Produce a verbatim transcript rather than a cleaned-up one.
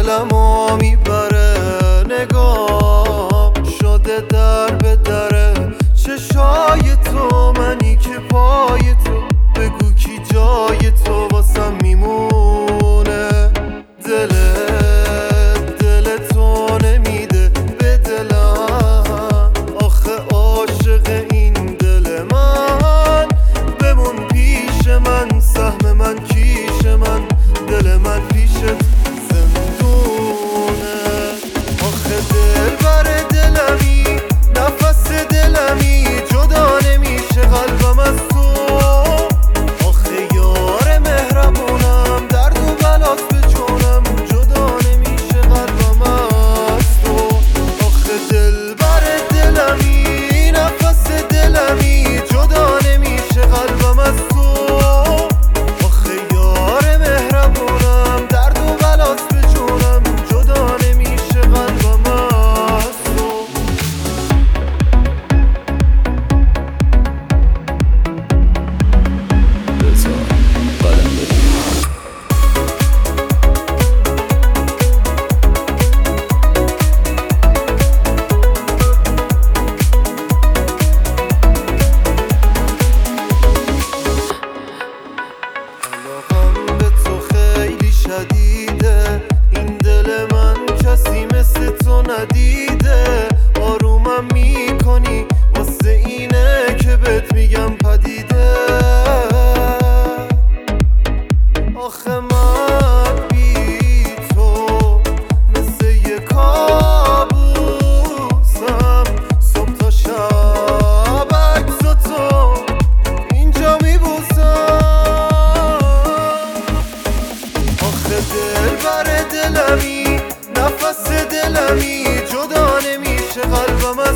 دلمو میبره نگاه شده در به دره چشای تو منی که پای تو بگو کی جای تو واسم میمونه دلت دل تو نمیده به دلم آخه عاشق این دل من بمون پیش من سهم من کیش من دل من پیشت زندونه آخه دل بر دلمی نفس دلمی جدا نمیشه قلبم از تو آخه یار مهربونم درد و بلاست به جونم جدا نمیشه قلبم از تو آخه دل بر دلمی نفس دلمی جدا نمیشه قلبم از تو آخه یار مهربونم درد و بلاست به جونم جدا نمیشه قلبم از تو بذار قدم بدیم علاقم به تو خیلی شدیده این دل من کسی مثل تو ندیده آرومم میکنی واسه اینه که بهت میگم پدیده آخه من بی تو مثل یه کابوسم صبح تا شب عکس تو اینجا میبوسم آخه دل بر دلمی نفس دلمی جدا نمیشه قلبم